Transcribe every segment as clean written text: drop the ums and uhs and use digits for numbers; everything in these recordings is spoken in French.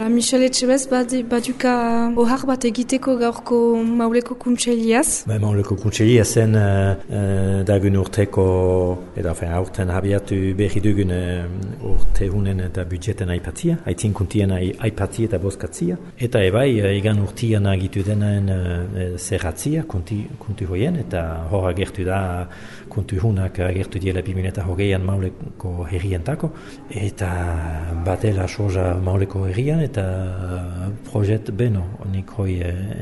Michel Etxebez baduka ohar bat egiteko gaurko Mauleko Kuntseliaz. Mauleko Kuntseliaz zen dagun urteko, aurten habiatu berri dugun urte hunen eta budjeten aipatzia, aitzin aipatzia eta bozkatzia. Eta egan urtian agitu denaen zerratzia, kunti hoien, eta hor agertu da kunti hunak agertu diela 2020an Mauleko herrientako, eta batela soja Mauleko herrian, eta projet beno, nik hoi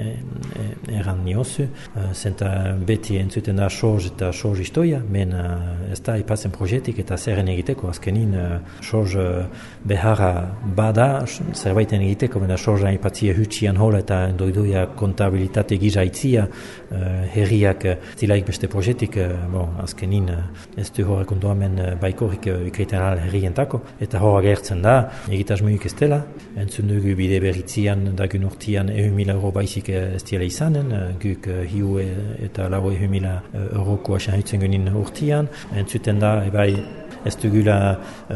erran niozu, zenta beti entzuten da soz eta soz istoia, men ez da ipatzen projetik eta zerren egiteko, azkenin soz beharra bada, zerbaiten egiteko, mena soza ipatzia hutsian hola eta doidoia kontabilitate gizaitzia herriak zilaik beste projetik, azkenin ez du horrek ondoamen baikorik ikreiten al herrientako, eta horra gertzen da, egitasmoik ez dela, entzun dugu bide berritzian dagun urtian €1.000 baizik ez diela izanen, guk hiu eta lau €1.000 asan hitzen genin urtian, entzuten da, ez dugula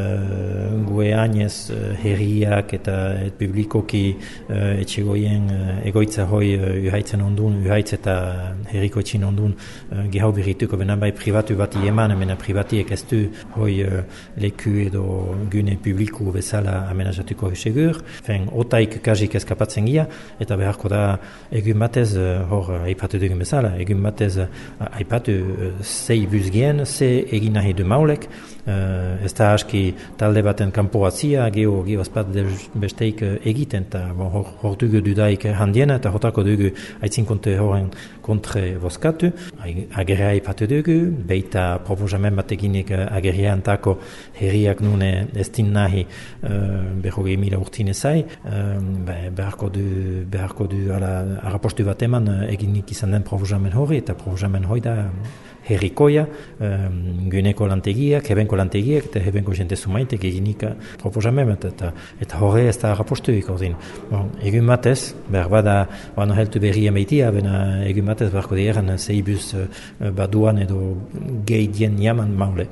gue hainez herriak eta publikoki etxegoien egoitza hoi uhaitzen ondun, uhaitz eta herriko etxin ondun gehau berrituko, benen bai privatu bat ieman, mena privatiek ez du hoi leku edo gune publiku bezala amenazatuko segur. Otaik kasik eskapatzen gira, eta beharko da egun batez, hor aipatu dugun bezala, egun batez aipatu zei buzgien, ze egin nahi du Maulek, ez da aski talde baten kanpoatzia, geho azpat besteik egiten, eta hor dugu dudaik handiena, eta hortako dugu aitzin horren kontre bozkatu, agerra aipatu dugu, beita proposamen bateginik agerria antako herriak nune ez din nahi €100.000 urtine zai, beharko du arrapostu bat eman eginik izan den proposamen hori, eta proposamen hori da herrikoia, guneko lantegiak, hebenko lantegiak, eta hebenko jente zumaitek eginik proposamen, eta horre ez da arrapostuik ordin. Egun batez, behar bada, heltu berri emeitia, bena egun batez beharko dieran zeibuz baduan edo geidien jaman Maule.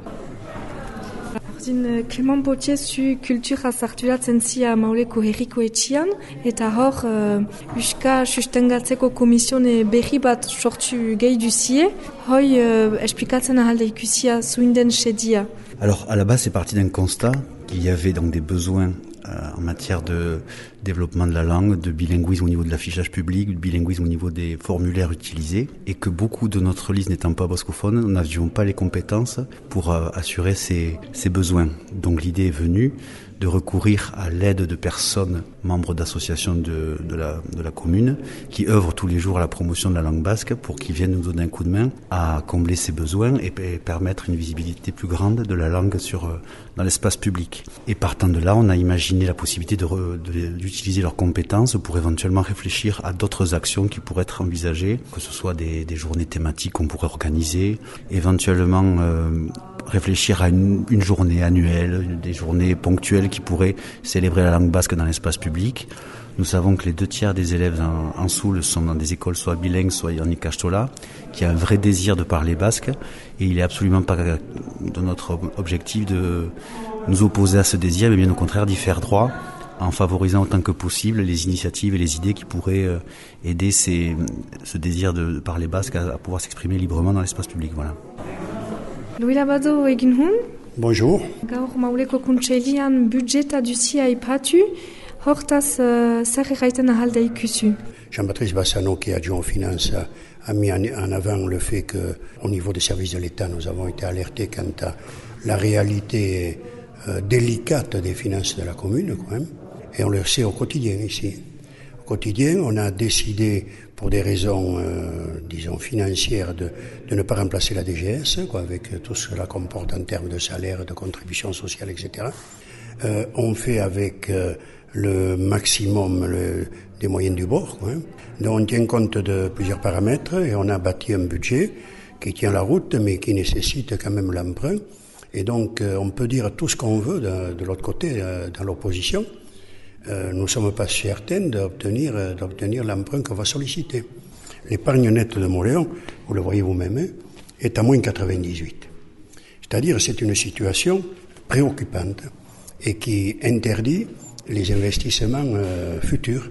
Clement Potier zu kultura zarturatzen zia Mauleko herriko etxian, eta hor uska sustengatzeko komisione berri bat sortu gehi duzie, hoi esplikatzen ahalde ikusia zuinden sedia. Alors, à la base, c'est parti d'un constat qu'il y avait donc des besoins en matière de développement de la langue, de bilinguisme au niveau de l'affichage public, de bilinguisme au niveau des formulaires utilisés, et que beaucoup de notre liste n'étant pas bascophones, nous n'avions pas les compétences pour assurer ces besoins. Donc l'idée est venue de recourir à l'aide de personnes membres d'associations de la commune qui œuvrent tous les jours à la promotion de la langue basque pour qu'ils viennent nous donner un coup de main à combler ces besoins et permettre une visibilité plus grande de la langue dans l'espace public. Et partant de là, on a imaginé la possibilité d'utiliser leurs compétences pour éventuellement réfléchir à d'autres actions qui pourraient être envisagées, que ce soit des journées thématiques qu'on pourrait organiser, éventuellement réfléchir à une journée annuelle, des journées ponctuelles qui pourraient célébrer la langue basque dans l'espace public. Nous savons que les 2/3 des élèves en Soule sont dans des écoles soit bilingues, soit en Ikastola, qui a un vrai désir de parler basque, et il est absolument pas de notre objectif de nous opposer à ce désir, mais bien au contraire d'y faire droit, en favorisant autant que possible les initiatives et les idées qui pourraient aider ce désir de parler basque à pouvoir s'exprimer librement dans l'espace public. Voilà. Louis Labado egin hun. Bonjour. Gaur Mauleko Kuntselian budjeta duzia aipatu, hortaz zer erraiten ahalde ikusu. Jean-Baptiste Bassano, qui est adjoint aux finances, a mis en avant le fait qu'au niveau des services de l'État, nous avons été alertés quant à la réalité délicate des finances de la commune, quand même. Et on le sait au quotidien ici. Au quotidien, on a décidé, pour des raisons, disons, financières, de ne pas remplacer la DGS, avec tout ce que cela comporte en termes de salaire, de contributions sociales, etc. On fait avec le maximum des moyens du bord, quoi. Donc on tient compte de plusieurs paramètres et on a bâti un budget qui tient la route, mais qui nécessite quand même l'emprunt. Et donc on peut dire tout ce qu'on veut de l'autre côté, dans l'opposition. Nous ne sommes pas certains d'obtenir l'emprunt qu'on va solliciter. L'épargne nette de Moléon, vous le voyez vous-même, est à moins 98. C'est-à-dire c'est une situation préoccupante et qui interdit les investissements futurs.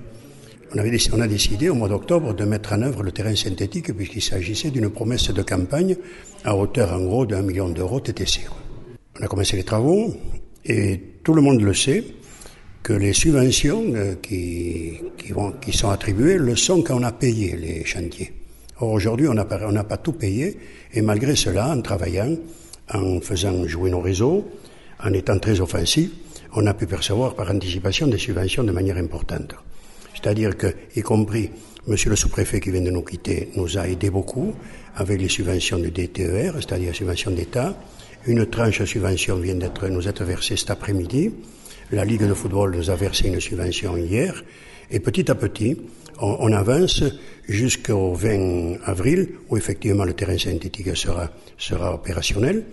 On a décidé au mois d'octobre de mettre en œuvre le terrain synthétique puisqu'il s'agissait d'une promesse de campagne à hauteur en gros d'1 million d'euros TTC. On a commencé les travaux et tout le monde le sait que les subventions qui sont attribuées le sont quand on a payé les chantiers. Or aujourd'hui on n'a pas tout payé et malgré cela, en travaillant, en faisant jouer nos réseaux, en étant très offensif, on a pu percevoir par anticipation des subventions de manière importante. C'est-à-dire que, y compris monsieur le sous-préfet qui vient de nous quitter, nous a aidé beaucoup avec les subventions du DTER, c'est-à-dire les subventions d'État. Une tranche de subvention vient nous être versée cet après-midi. La Ligue de football nous a versé une subvention hier. Et petit à petit, on avance jusqu'au 20 avril, où effectivement le terrain synthétique sera opérationnel.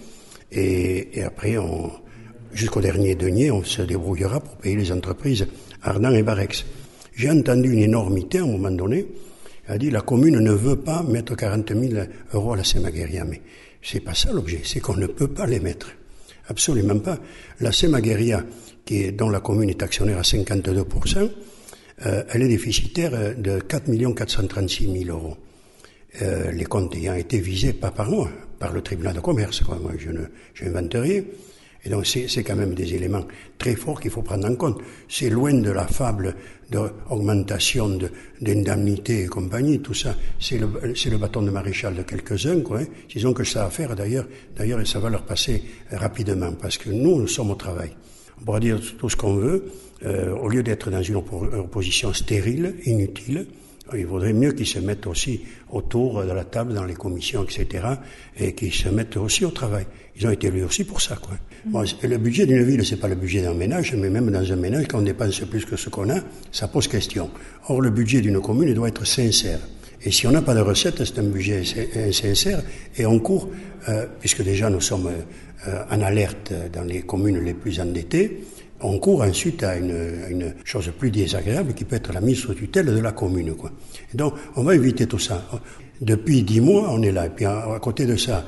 Et après, jusqu'au dernier denier, on se débrouillera pour payer les entreprises Ardan et Barex. J'ai entendu une énormité à un moment donné. Elle a dit la commune ne veut pas mettre 40 000 euros à la Semagueria. Mais c'est pas ça l'objet, c'est qu'on ne peut pas les mettre. Absolument pas. La Semagueria, dont la commune est actionnaire à 52%, elle est déficitaire de 4 436 000 euros. Les comptes ayant été visés, pas par moi, par le tribunal de commerce. Quoi. Moi, je n'invente rien. Et donc, c'est quand même des éléments très forts qu'il faut prendre en compte. C'est loin de la fable d'augmentation d'indemnités et compagnie, tout ça. C'est le bâton de maréchal de quelques-uns, quoi. Ils ont que ça à faire, d'ailleurs, ça va leur passer rapidement, parce que nous sommes au travail. On pourra dire tout ce qu'on veut, au lieu d'être dans une opposition stérile, inutile, il vaudrait mieux qu'ils se mettent aussi autour de la table, dans les commissions, etc., et qu'ils se mettent aussi au travail. Ils ont été élus aussi pour ça, quoi. Bon, le budget d'une ville, c'est pas le budget d'un ménage, mais même dans un ménage, quand on dépense plus que ce qu'on a, ça pose question. Or, le budget d'une commune doit être sincère. Et si on n'a pas de recettes, c'est un budget insincère, et on court, puisque déjà nous sommes en alerte dans les communes les plus endettées, on court ensuite à une chose plus désagréable qui peut être la mise sous tutelle de la commune, quoi. Et donc, on va éviter tout ça. Depuis 10 mois, on est là. Et puis, à côté de ça,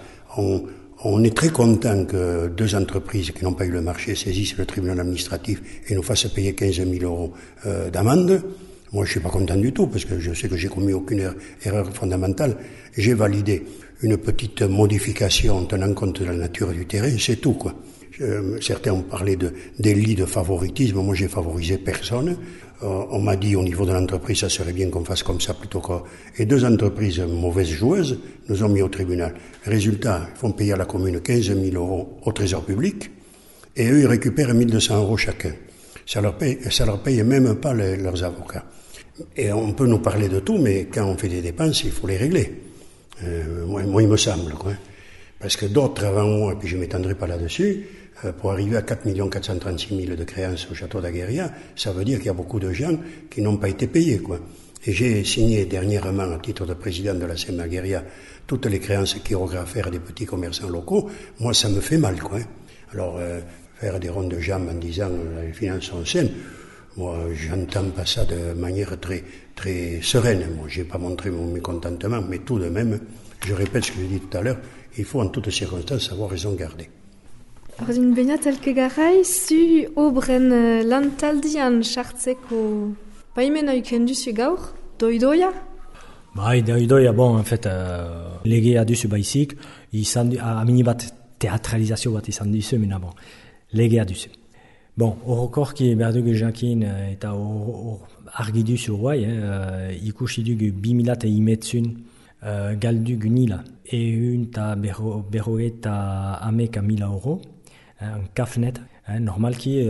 on est très content que 2 entreprises qui n'ont pas eu le marché saisissent le tribunal administratif et nous fassent payer 15 000 euros d'amende. Moi, je suis pas content du tout parce que je sais que j'ai commis aucune erreur fondamentale. J'ai validé une petite modification tenant compte de la nature du terrain, c'est tout, quoi. Certains ont parlé de délit de favoritisme. Moi, j'ai favorisé personne. On m'a dit au niveau de l'entreprise, ça serait bien qu'on fasse comme ça plutôt que... Et 2 entreprises mauvaises joueuses nous ont mis au tribunal. Résultat, ils font payer à la commune 15 000 euros au trésor public et eux, ils récupèrent 1 200 euros chacun. Ça leur paye même pas leurs avocats. Et on peut nous parler de tout, mais quand on fait des dépenses, il faut les régler. Moi, il me semble, quoi. Parce que d'autres avant moi, et puis je ne m'étendrai pas là-dessus, pour arriver à 4 436 000 de créances au château d'Aguerria, ça veut dire qu'il y a beaucoup de gens qui n'ont pas été payés, quoi. Et j'ai signé dernièrement, à titre de président de la Semagueria, toutes les créances chirographaires des petits commerçants locaux. Moi, ça me fait mal, quoi. Alors, faire des rondes de jambes en disant les finances sont saines, moi, j'entends pas ça de manière très, très sereine. Moi, j'ai pas montré mon mécontentement, mais tout de même, je répète ce que j'ai dit tout à l'heure, il faut en toutes circonstances savoir raison garder. Ordin beniat elke garai, su obren lantaldian sartzeko baimena ukenduzu gaur, doidoia? Bai, doidoia, bon, en fait, legea duzu baizik, amini bat teatralizazio bat izan dizu, mena bon, legea duzu. Bon, orokorki behar dugu jakin eta argi duzu guai, ikusi dugu 2000 galdu gunila, eta berrogeita hameka mila euro, un CAF-net. Normalement,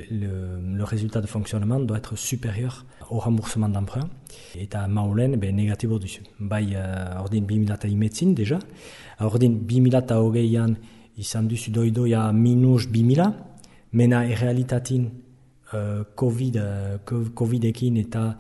le résultat de fonctionnement doit être supérieur au remboursement d'emprunt. Et à Maulen, négatif au-dessus. Bai, ordin 2000 déjà. Ordin 2020 izan duzu doidoia minus 2000. Mena errealitatin COVID-ekin eta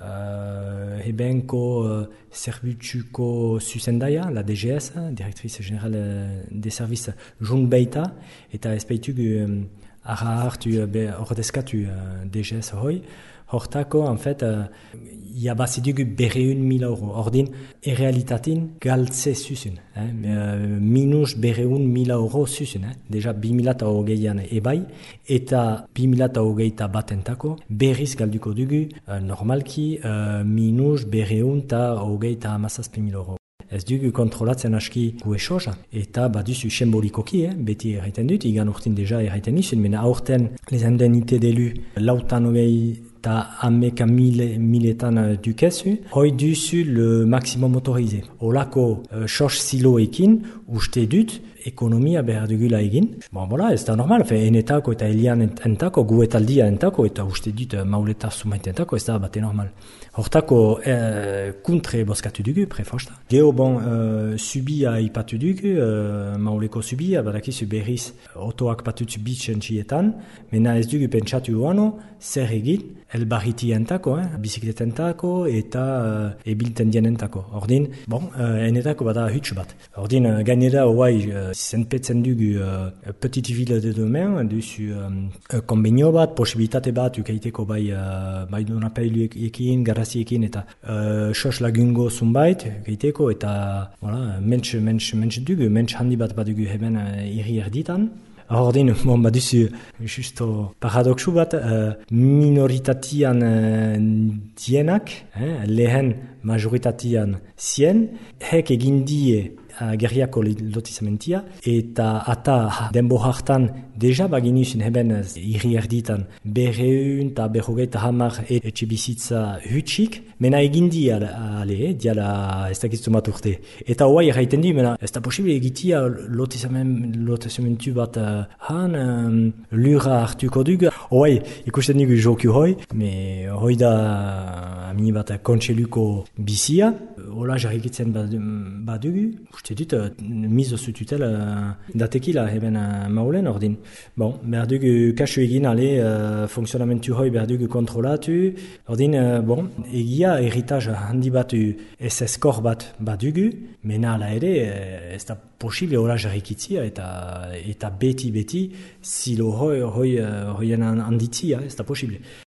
Hebenko zerbitzuko zuzendaia, la DGS, Directrice Générale des Services Jung Beita, eta espeituk hartu ordezkatu DGS hoi, hortako, en fait, iabazidugu 200.000 euro. Ordin, errealitatin galtze zuzun. Minus 200.000 euro zuzun. Deja 2008an ebai, eta 2008 batentako berriz galduko dugu, normalki, minus 227.000 euro. Ez dugu kontrolatzen aski guesoza, eta baduzu sembolikoki, beti erraiten dut, igan urtin deja erraiten izun, mena aurten les indemnités d'élu lautan hogei eta ameka miletan dukezu, hoi duzu le maximum autorisé. Olako sos siloekin uste dut, ekonomia behar dugula egin. Bon, voilà, ez da normal, enetako eta elian entako, guetaldia entako, eta uste dut mauleta sumait entako, ez da bate normal. Hortako kuntre boskatu dugu, prefosta. Geo bon, subia ipatu dugu, mauleko subia, badakizu berriz otoak patutzu bitxentxietan, mena ez dugu pentsatu oano, zer egin, elbarriti entako, bizikletentako eta ebilten dienentako. Ordin, bon, enetako bada huts bat. Ordin, gainera hoai zenpetzen dugu petit ville de domain, duzu konbenio bat, posibilitate bat, ukaiteko bai donapailuekin, garraziekin eta sos lagungo zunbait, ukaiteko eta mentx dugu, mentx handi bat badugu heben irri erditan. Ordin, bon, baduzu, justo paradoxu bat, minoritatian dienak, lehen majoritatian zien, hek egin die gerriako lotizamentia, eta ata denbo hartan deja baginuzin heben irri erditan 200 eta 250 etxibizitza hutsik, mena egin diala ez dakiztu bat urte. Eta hoai erraiten di, mena ez da posible egitia lotizamentu bat lura hartuko dugu. Hoai ikusten dugu joku hoi, me hoi da amini bat kontseluko bizia, hola jarrikitzen badugu, uste dut, mizo zututel datekila heben maulen ordin. Bon, behar dugu kasu egin, funksionamentu hoi behar dugu kontrolatu, ordin, bon, egia erritaz handi bat ez eskor bat badugu, mena ala ere, ez da posible hola jarrikitzia eta beti, zilo hoien handitzia, ez da posible.